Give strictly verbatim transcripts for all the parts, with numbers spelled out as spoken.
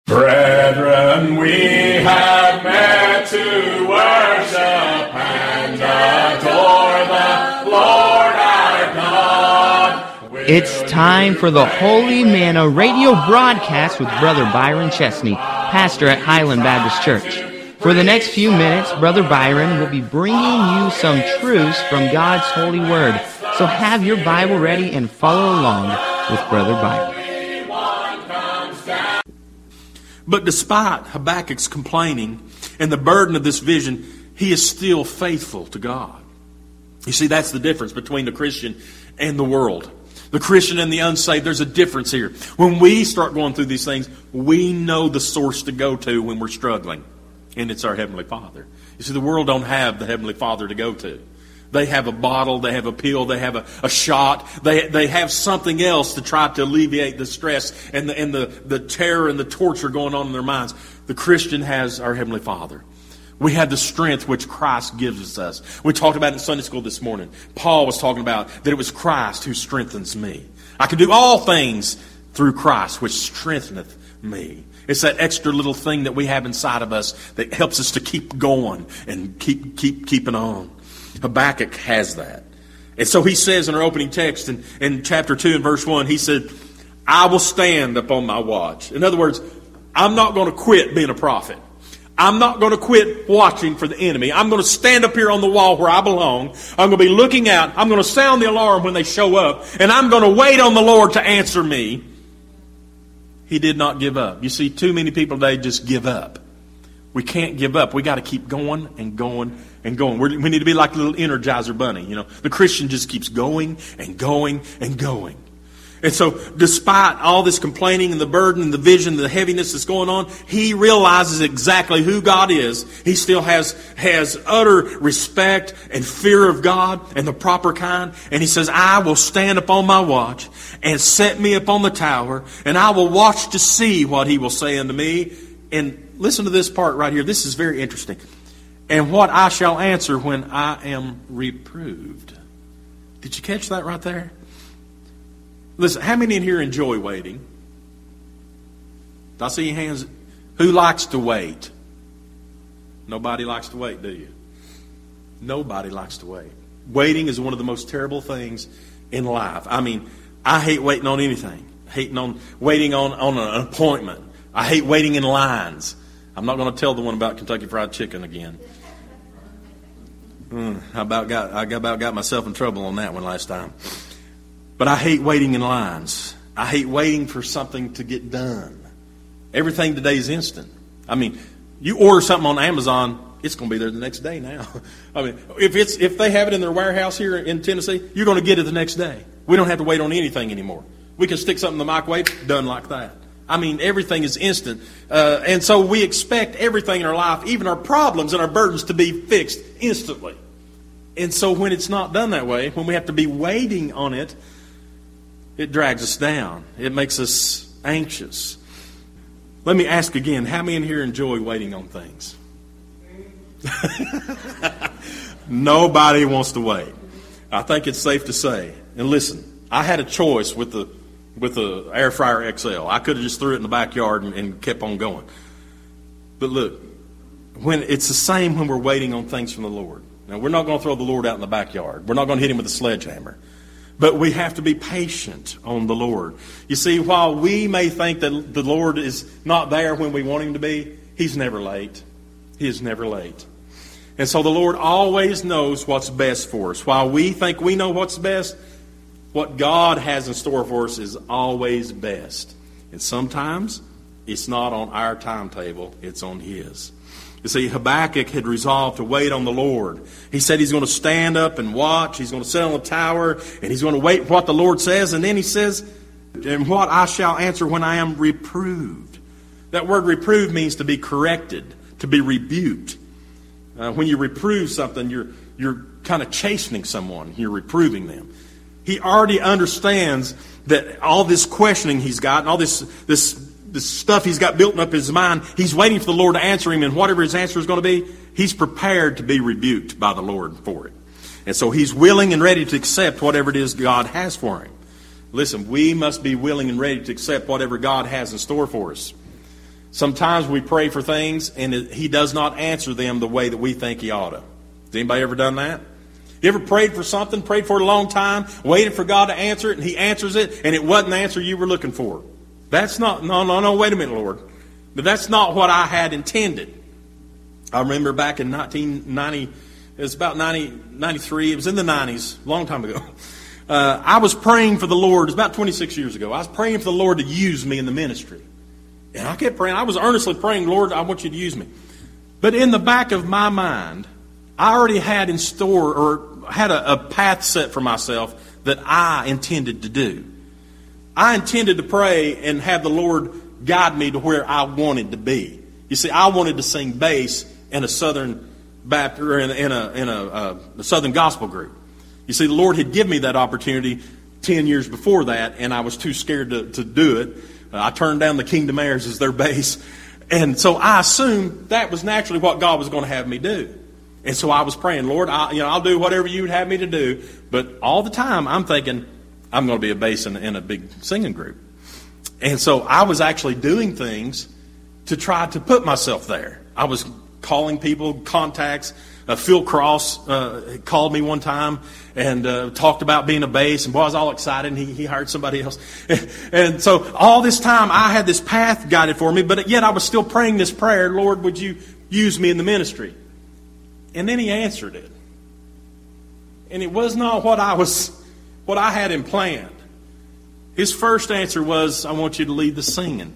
Brethren, we have met to worship and adore the Lord our God. It's time for the Holy Manna radio broadcast with Brother Byron Chesney, pastor at Highland Baptist Church. For the next few minutes, Brother Byron will be bringing you some truths from God's holy word. So have your Bible ready and follow along with Brother Byron. But despite Habakkuk's complaining and the burden of this vision, he is still faithful to God. You see, that's the difference between the Christian and the world. The Christian and the unsaved, there's a difference here. When we start going through these things, we know the source to go to when we're struggling. And it's our Heavenly Father. You see, the world don't have the Heavenly Father to go to. They have a bottle, they have a pill, they have a, a shot. They they have something else to try to alleviate the stress and the, and the, the terror and the torture going on in their minds. The Christian has our Heavenly Father. We have the strength which Christ gives us. We talked about it in Sunday school this morning. Paul was talking about that it was Christ who strengthens me. I can do all things through Christ which strengtheneth me. It's that extra little thing that we have inside of us that helps us to keep going and keep keep keeping on. Habakkuk has that. And so he says in our opening text in, in chapter two and verse one, he said, I will stand upon my watch. In other words, I'm not going to quit being a prophet. I'm not going to quit watching for the enemy. I'm going to stand up here on the wall where I belong. I'm going to be looking out. I'm going to sound the alarm when they show up. And I'm going to wait on the Lord to answer me. He did not give up. You see, too many people today just give up. We can't give up. We got to keep going and going and going. We're, we need to be like a little Energizer bunny. You know, the Christian just keeps going and going and going. And so, despite all this complaining and the burden and the vision, the heaviness that's going on, he realizes exactly who God is. He still has has utter respect and fear of God and the proper kind. And he says, I will stand upon my watch and set me upon the tower, and I will watch to see what he will say unto me. And listen to this part right here. This is very interesting. And what I shall answer when I am reproved. Did you catch that right there? Listen, how many in here enjoy waiting? I see your hands. Who likes to wait? Nobody likes to wait, do you? Nobody likes to wait. Waiting is one of the most terrible things in life. I mean, I hate waiting on anything. Hating on waiting on, on an appointment. I hate waiting in lines. I'm not going to tell the one about Kentucky Fried Chicken again. Mm, I about got I about got myself in trouble on that one last time. But I hate waiting in lines. I hate waiting for something to get done. Everything today is instant. I mean, you order something on Amazon, it's going to be there the next day now. I mean, if it's if they have it in their warehouse here in Tennessee, you're going to get it the next day. We don't have to wait on anything anymore. We can stick something in the microwave, done like that. I mean, everything is instant. Uh, and so we expect everything in our life, even our problems and our burdens, to be fixed instantly. And so when it's not done that way, when we have to be waiting on it, it drags us down. It makes us anxious. Let me ask again, how many in here enjoy waiting on things? Nobody wants to wait. I think it's safe to say. And listen, I had a choice with the with the Air Fryer X L. I could have just threw it in the backyard and, and kept on going. But look, when it's the same when we're waiting on things from the Lord. Now, we're not going to throw the Lord out in the backyard. We're not going to hit him with a sledgehammer. But we have to be patient on the Lord. You see, while we may think that the Lord is not there when we want him to be, he's never late. He is never late. And so the Lord always knows what's best for us. While we think we know what's best, what God has in store for us is always best. And sometimes it's not on our timetable, it's on his. You see, Habakkuk had resolved to wait on the Lord. He said he's going to stand up and watch. He's going to sit on the tower, and he's going to wait for what the Lord says. And then he says, and what I shall answer when I am reproved. That word reprove means to be corrected, to be rebuked. Uh, when you reprove something, you're you're kind of chastening someone. You're reproving them. He already understands that all this questioning he's got, and all this this this stuff he's got built up in his mind, he's waiting for the Lord to answer him, and whatever his answer is going to be, he's prepared to be rebuked by the Lord for it. And so he's willing and ready to accept whatever it is God has for him. Listen, we must be willing and ready to accept whatever God has in store for us. Sometimes we pray for things and it, He does not answer them the way that we think He ought to. Has anybody ever done that? You ever prayed for something, prayed for it a long time, waited for God to answer it, and He answers it, and it wasn't the answer you were looking for? That's not, no, no, no, wait a minute, Lord. But that's not what I had intended. I remember back in nineteen ninety, it was about ninety, ninety-three, it was in the nineties, a long time ago. Uh, I was praying for the Lord, it was about twenty-six years ago. I was praying for the Lord to use me in the ministry. And I kept praying. I was earnestly praying, Lord, I want you to use me. But in the back of my mind, I already had in store or had a, a path set for myself that I intended to do. I intended to pray and have the Lord guide me to where I wanted to be. You see, I wanted to sing bass in a Southern Baptist or in a, in a, in a, uh, a Southern gospel group. You see, the Lord had given me that opportunity ten years before that, and I was too scared to, to do it. Uh, I turned down the Kingdom Heirs as their bass. And so I assumed that was naturally what God was going to have me do. And so I was praying, Lord, I, you know, I'll do whatever you would have me to do. But all the time I'm thinking, I'm going to be a bass in, in a big singing group. And so I was actually doing things to try to put myself there. I was calling people, contacts. Uh, Phil Cross uh, called me one time and uh, talked about being a bass, and boy, I was all excited, and he, he hired somebody else. And so all this time, I had this path guided for me, but yet I was still praying this prayer, Lord, would you use me in the ministry? And then He answered it. And it was not what I was, what I had in planned. His first answer was, I want you to lead the singing.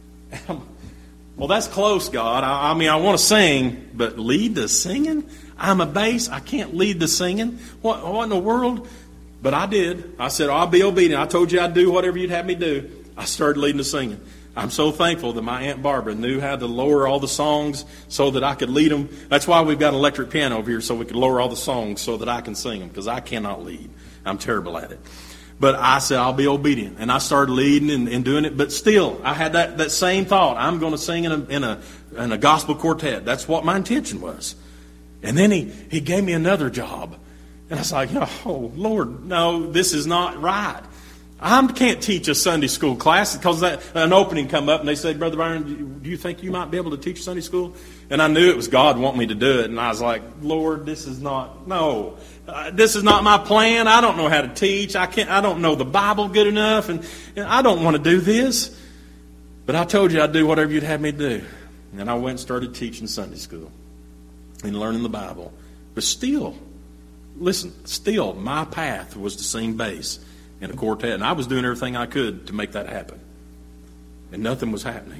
Well, that's close, God. I, I mean, I want to sing, but lead the singing? I'm a bass. I can't lead the singing. What, what in the world? But I did. I said, oh, I'll be obedient. I told you I'd do whatever you'd have me do. I started leading the singing. I'm so thankful that my Aunt Barbara knew how to lower all the songs so that I could lead them. That's why we've got an electric piano over here, so we could lower all the songs so that I can sing them, because I cannot lead. I'm terrible at it. But I said, I'll be obedient. And I started leading and, and doing it. But still, I had that, that same thought. I'm going to sing in a, in a in a gospel quartet. That's what my intention was. And then he, he gave me another job. And I was like, oh, Lord, no, this is not right. I can't teach a Sunday school class, because that, an opening come up and they said, Brother Byron, do you think you might be able to teach Sunday school? And I knew it was God wanting me to do it. And I was like, Lord, this is not, no. Uh, this is not my plan. I don't know how to teach. I can't. I don't know the Bible good enough, and, and I don't want to do this. But I told you I'd do whatever you'd have me do. And I went and started teaching Sunday school and learning the Bible. But still, listen, still my path was to sing bass in a quartet, and I was doing everything I could to make that happen. And nothing was happening.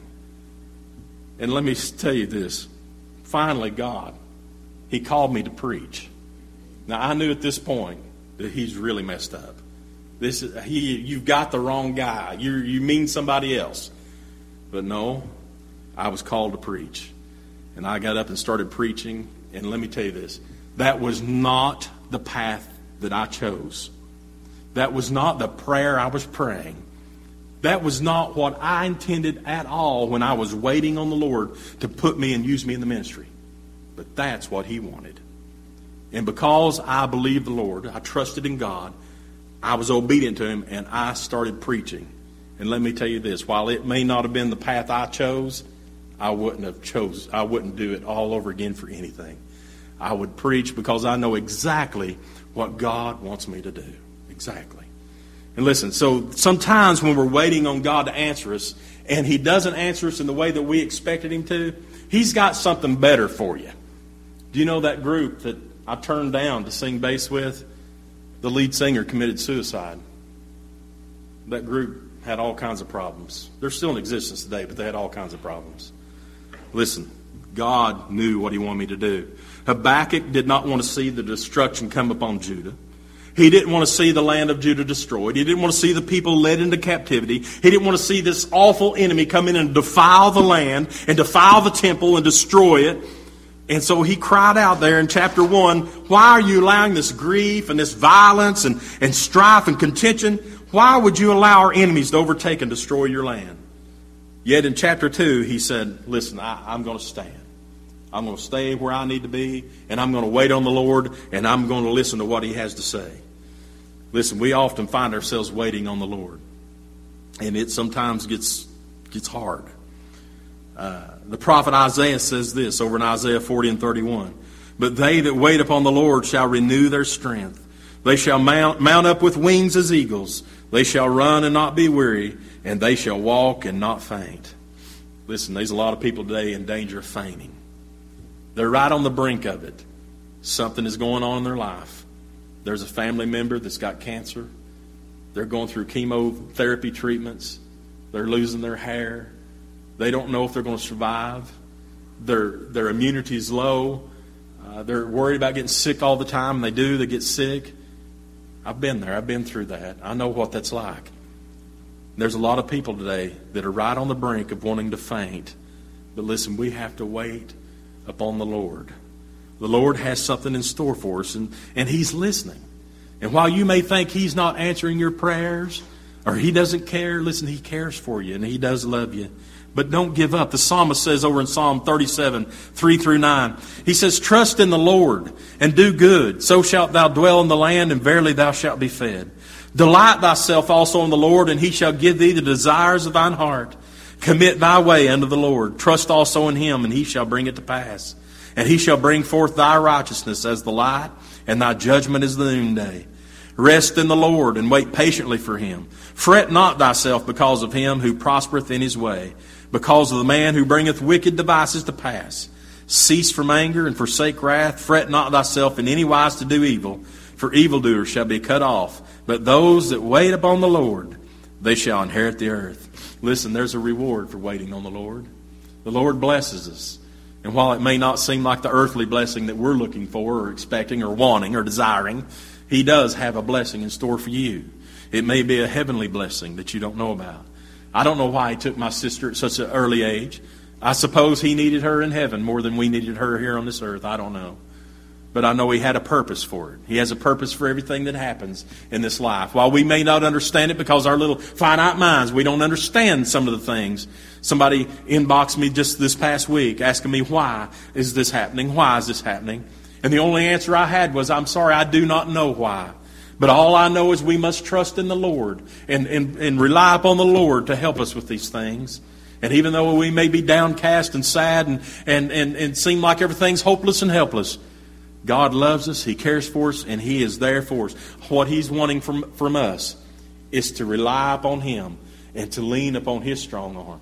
And let me tell you this. Finally, God, He called me to preach. Now, I knew at this point that He's really messed up. This is, he, you've got the wrong guy. You you mean somebody else. But no, I was called to preach. And I got up and started preaching. And let me tell you this. That was not the path that I chose. That was not the prayer I was praying. That was not what I intended at all when I was waiting on the Lord to put me and use me in the ministry. But that's what He wanted. And because I believed the Lord, I trusted in God, I was obedient to Him, and I started preaching. And let me tell you this, while it may not have been the path I chose, I wouldn't have chose, I wouldn't do it all over again for anything. I would preach because I know exactly what God wants me to do. Exactly. And listen, so sometimes when we're waiting on God to answer us, and He doesn't answer us in the way that we expected Him to, He's got something better for you. Do you know that group that I turned down to sing bass with? The lead singer committed suicide. That group had all kinds of problems. They're still in existence today, but they had all kinds of problems. Listen, God knew what He wanted me to do. Habakkuk did not want to see the destruction come upon Judah. He didn't want to see the land of Judah destroyed. He didn't want to see the people led into captivity. He didn't want to see this awful enemy come in and defile the land and defile the temple and destroy it. And so he cried out there in chapter one, why are you allowing this grief and this violence and, and strife and contention? Why would you allow our enemies to overtake and destroy your land? Yet in chapter two, he said, listen, I, I'm going to stand. I'm going to stay where I need to be, and I'm going to wait on the Lord, and I'm going to listen to what He has to say. Listen, we often find ourselves waiting on the Lord, and it sometimes gets gets hard. Uh, the prophet Isaiah says this over in Isaiah forty and thirty-one. But they that wait upon the Lord shall renew their strength. They shall mount, mount up with wings as eagles. They shall run and not be weary, and they shall walk and not faint. Listen, there's a lot of people today in danger of fainting. They're right on the brink of it. Something is going on in their life. There's a family member that's got cancer. They're going through chemotherapy treatments. They're losing their hair. They don't know if they're going to survive. Their, their immunity is low. Uh, they're worried about getting sick all the time. They do. They get sick. I've been there. I've been through that. I know what that's like. There's a lot of people today that are right on the brink of wanting to faint. But listen, we have to wait upon the Lord. The Lord has something in store for us, and, and He's listening. And while you may think He's not answering your prayers, or He doesn't care, listen, He cares for you, and He does love you. But don't give up. The psalmist says over in Psalm thirty-seven, three through nine, he says, trust in the Lord and do good. So shalt thou dwell in the land, and verily thou shalt be fed. Delight thyself also in the Lord, and He shall give thee the desires of thine heart. Commit thy way unto the Lord. Trust also in Him, and He shall bring it to pass. And He shall bring forth thy righteousness as the light, and thy judgment as the noonday. Rest in the Lord, and wait patiently for Him. Fret not thyself because of him who prospereth in his way, because of the man who bringeth wicked devices to pass. Cease from anger, and forsake wrath. Fret not thyself in any wise to do evil, for evildoers shall be cut off. But those that wait upon the Lord, they shall inherit the earth. Listen, there's a reward for waiting on the Lord. The Lord blesses us. And while it may not seem like the earthly blessing that we're looking for or expecting or wanting or desiring, He does have a blessing in store for you. It may be a heavenly blessing that you don't know about. I don't know why He took my sister at such an early age. I suppose He needed her in heaven more than we needed her here on this earth. I don't know. But I know He had a purpose for it. He has a purpose for everything that happens in this life. While we may not understand it because our little finite minds, we don't understand some of the things. Somebody inboxed me just this past week asking me, why is this happening? Why is this happening? And the only answer I had was, I'm sorry, I do not know why. But all I know is we must trust in the Lord and, and, and rely upon the Lord to help us with these things. And even though we may be downcast and sad and, and, and, and seem like everything's hopeless and helpless, God loves us, He cares for us, and He is there for us. What He's wanting from, from us is to rely upon Him and to lean upon His strong arm.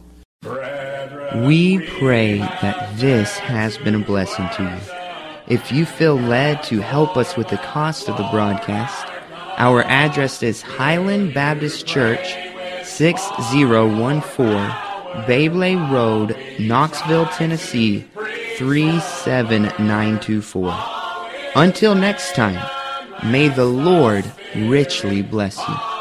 We pray that this has been a blessing to you. If you feel led to help us with the cost of the broadcast, our address is Highland Baptist Church, six oh one four Babley Road, Knoxville, Tennessee, three seven nine two four. Until next time, may the Lord richly bless you.